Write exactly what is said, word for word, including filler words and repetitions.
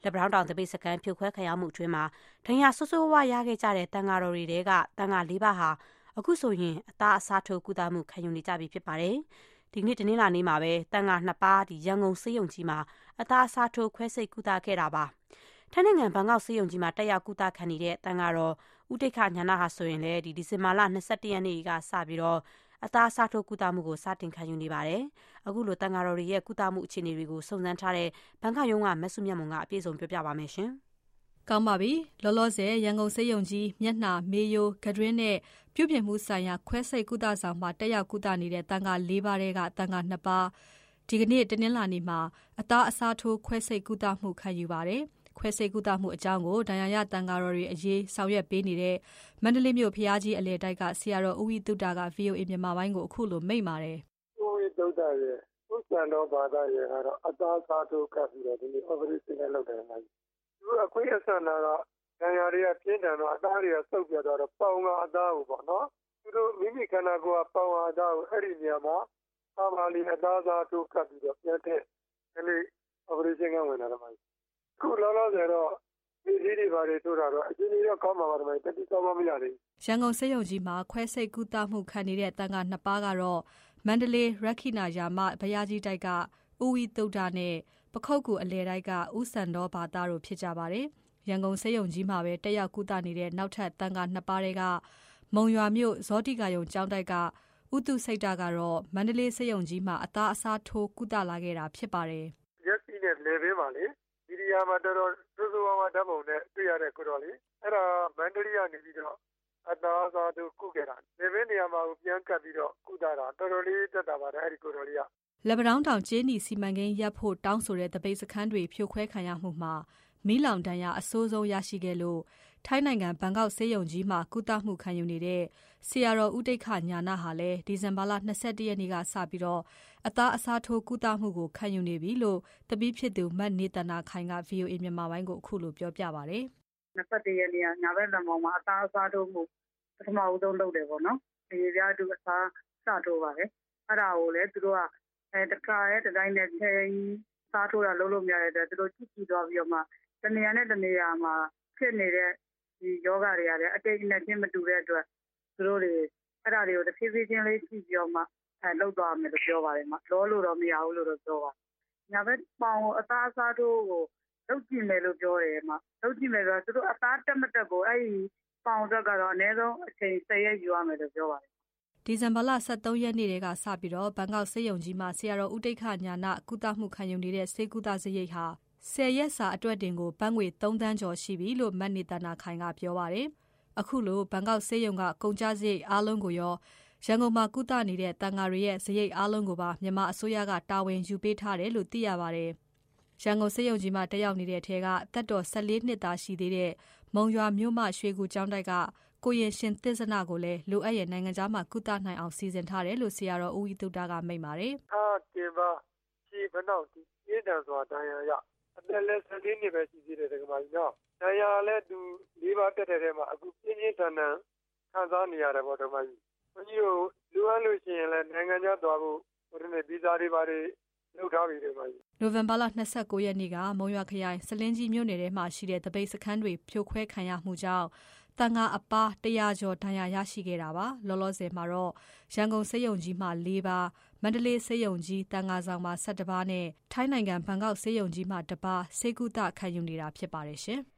လက်ပံတောင်တပိတ်စကန်ဖြိုခွဲခံရမှုအတွင်းမှာဒဏ်ရာဆိုးဆိုးဝါးရခဲ့ကြတဲ့တန်ဃာတော်တွေတဲကတန်ဃာလေးပါးဟာအခုဆိုရင်အသားအစားထိုးကုသမှုခံယူနေကြပြီဖြစ်ပါတယ်ဒီကနေ့တနင်္လာနေ့မှာပဲတန်ဃာနှစ်ပါးဒီရန်ကုန်စေယုံကြီးမှာအသားအစားထိုးခွဲစိတ်ကုသခဲ့တာပါထိုင်းနိုင်ငံဘန်ကောက်စေယုံကြီးမှာတက်ရောက်ကုသခံနေတဲ့တန်ဃာတော်ဦးတိတ်ခညာနာဟာဆိုရင်လည်းဒီဒီဇင်ဘာလ၂၁ရက်နေ့ကစပြီးတော့အသားအစားထိုးကုသမှုကိုစတင်ခံယူနေပါတယ်အခုလိုတန်ဃာတော်တွေရဲ့ကုသမှုအခြေအနေတွေကိုစုံစမ်းထားတဲ့ဘန်ကောက်ရုံးကမဆုမြတ်မွန်ကအပြည့်စုံပြောပြပါမယ်ရှင်ကောင်းပါပြီလောလောဆယ်ရန်ကုန်စေယုံကြီးမျက်နှာမေးရိုးကတွင်းနဲ့ပြုပြင်မှုဆိုင်ရာခွဲစိတ်ကုသဆောင်မှာတက်ရောက်ကုသနေတဲ့တန်ဃာ၄ပါးတဲကတန်ဃာနှစ်ပါးဒီကနေ့တနင်္လာနေ့မှာအသားအစားထိုးခွဲစိတ်ကုသမှုခံယူပါတယ်ခွဲစိတ်ကုသမှုအကြောင်းကိုဒဏ်ရာရတန်ဃာတော်တွေအရေးဆောင်ရွက်ပေးနေတဲ့မန္တလေးမြို့ဖျားကြီးအလဲတိုက်ကဆရာတော်ဦးဝိသုဒ္ဓက ဗီအိုအေ မြန်မာပိုင်းကိုအခုလိုမိန့်ပါတယ်။ဦးဝိသုဒ္ဓရဲ့ဥစ္စာတော်ဘာသာရဲ့ကတော့အသားစားထိုးကပ်ပြီးတော့ဒီနေ့ operation နဲ့လုပ်တယ်မှာ။သူအခွင့်အဆန္ဒကဒဏ်ရာတွေကပြင်းထန်တော့အသားတွေကဆုပ်ပြတော့ပေါင်ကအသားကိုပေါ့နော်။သူတို့မိမိခန္ဓာကိုယ်ကပေါင်အသားကိုအဲ့ဒီနေရာမှာအာမလီအသားစားထိုးကပ်ပြီးတော့ပြန်တဲ့ဒီနေ့ operation ကဝင်လာတယ်မှာ။ခုလောလောဆယ်တော့ဒီဒီတွေဘာတွေတို့တာတော့အချင်းကြီးတော့ကောင်းမှာပါတယ်တတိကောင်းမမရသေးဘူးရန်ကုန်စေယုံကြီးမှာခွဲစိတ်ကုသမှုခံနေတဲ့တန်ခါနှစ်ပါးကတော့မန္တလေးရက္ခိနာယာမဘုရားကြီးတိုက်ကဦးဝီသုဒ္ဓနဲ့ပခုတ်ကူအလဲတိုက်ကဦးစံတော်ဘာသာတို့ဖြစ်ကြပါတယ်ရန်ကုန်စေယုံကြီးမှာပဲတက်ရောက်ကုသနေတဲ့နောက်ထပ်တန်ခါနှစ်ပါးတွေကမုံရွာမြို့ဇောတိကာယုံကျောင်းတိုက်ကဥတုစိတ်တာကတော့မန္တလေးစေယုံကြီးမှာအသားအစားထိုးကုသလာခဲ့တာဖြစ်ပါတယ်ရက်စီနဲ့လေဘင်းပါလေဒီနေရာမှာတော်တော်သိုးသိုးဝါးဝါဓာတ်ပုံနဲ့တွေ့ရတဲ့ကိုတော်လေးအဲ့ဒါမန္တလေးကနေပြီးတော့အသားအစားထိုးကုခဲ့တာလေဘင်းနေရာမှာပြန်ကပ်ပြီးတော့ကုသတာတော်တော်လေးတက်တာပါတယ်အဲ့ဒီကိုတော်လေးကလက်ပံတောင်ကျေးနီစီမံကိန်းရပ်ဖို့တောင်းဆိုတဲ့တပိတ်စခန်းတွေဖြိုခွဲခံရမှုမှာမီးလောင်ဒဏ်ရာအဆိုးဆုံးရရှိခဲ့လို့ထိုင်းနိုင်ငံဘန်ကောက်ဆေးရုံကြီးမှာကုသမှုခံယူနေတဲ့ဆရာတော်ဦးတိတ်ခညာနာဟာလည်းဒီဇင်ဘာလ၂၁ရက်နေ့ကစပြီးတော့အသားအစားထိုးကုသမှုကိုခံယူနေပြီလို့တပည့်ဖြစ်သူမတ်နေတနာခိုင်က ဗီအိုအေ မြန်မာပိုင်းကိုအခုလိုပြောပြပါတယ်။၂၁ရက်နေ့ကညာဘက်လမ်းပေါ်မှာအသားအစားထိုးမှုပထမဆုံးလုပ်တယ်ပေါ့နော်။ဒီပြားသူအစားစထိုးပါတယ်။အဲ့ဒါကိုလည်းသူတို့ကအဲတခါရဲဒီတိုင်းနဲ့ချိန်စားထိုးတာလုံးလုံးမရတဲ့အတွက်သူတို့ကြည့်ကြည့်သွားပြီးတော့မှတနေရာနဲ့တနေရာမှာဖြစ်နေတဲ့ဒီယောဂတွေကလည်းအတိတ်နဲ့ချင်းမတူတဲ့အတွက်သူတို့တွေအဲ့ဒါတွေကိုတစ်ဖြည်းဖြည်းချင်းလေးကြည့်ပြီးတော့မှအဲလောက်သွားမယ်လို့ပြောပါတယ်မှာလောလို့တော့မရဘူးလို့တော့ပြောပါညာဘက်ပေါင်အသားအစားတို့ကိုလောက်ကြည့်မယ်လို့ပြောတယ်မှာလောက်ကြည့်မယ်ဆိုတော့သူတို့အသားတက်မတက်ကိုအဲ့ဒီပေါင်တက်ကတော့အနည်းဆုံးအချိန်၁၀ရက်ယူရမယ်လို့ပြောပါတယ်ဒီဇင်ဘာလ၁၃ရက်နေ့တည်းကစပြီးတော့ဘန်ကောက်ဆေးရုံကြီးမှာဆရာတော်ဦးတိတ်ခညာနာကုသမှုခံယူနေတဲ့ဆေးကုသစရိတ်ဟာဆယ်ရက်စာအတွက်တင်ကိုဘတ်ငွေ၃သန်းကျော်ရှိပြီလို့မတ်နေတနာခိုင်ကပြောပါတယ်။အခုလိုဘန်ကောက်ဆေးရုံကကုန်ကျစရိတ်အားလုံးကိုရောရန်ကုန်မှာကုသနေတဲ့တန်ဃာတွေရဲ့စရိတ်အားလုံးကိုပါမြန်မာအစိုးရကတာဝန်ယူပေးထားတယ်လို့သိရပါတယ်။ရန်ကုန်ဆေးရုံကြီးမှာတက်ရောက်နေတဲ့ထဲကတက်တော်၁၄နှစ်သားရှိသေးတဲ့မုံရွာမြို့မှရွှေကူကျောင်းတိုက်ကကိုရင်ရှင်သစ္စာနာကိုလည်းလိုအပ်ရဲ့နိုင်ငံသားမှာကုသနိုင်အောင်စီစဉ်ထားတယ်လို့ဆရာတော်ဦးဝိသုဒ္ဓကမိန့်ပါတယ်။အာတင်ပါရှင်းဖနောက်ဒီရည်တန်စွာတရားရအသက်လည်း၁၄နှစ်ပဲရှိသေးတယ်ဒကမာကြီးနော်။တရားလည်းသူ၄ပါးတက်တဲ့ထဲမှာအခုပြင်းပြင်းထန်ထန်ခံစားနေရတယ်ပေါ့ဒကမာကြီး။ဘုန်းကြီးတို့လူအပ်လို့ရှိရင်လည်းနိုင်ငံခြားသွားဖို့ဟိုတနေ့ဗီဇာတွေပါတွေလုပ်ထားပြီဒကမာကြီး။နိုဝင်ဘာလ၂၉ရက်နေ့ကမုံရွာခရိုင်စလင်းကြီးမြို့နယ်ထဲမှာရှိတဲ့တပိတ်စခန်းတွေဖြိုခွဲခံရမှုကြောင့်တန်ဃာအပါတရာကျော်ဒဏ်ရာရရှိခဲ့တာပါလောလောဆယ်မှာတော့ရန်ကုန်စေယုံကြီးမှာ၄ပါးမန္တလေးစေယုံကြီးတန်ဃာဆောင်မှာ၁၁ပါးနဲ့ထိုင်းနိုင်ငံဘန်ကောက်စေယုံကြီးမှာတစ်ပါးဆေးကုသခံယူနေတာဖြစ်ပါတယ်ရှင်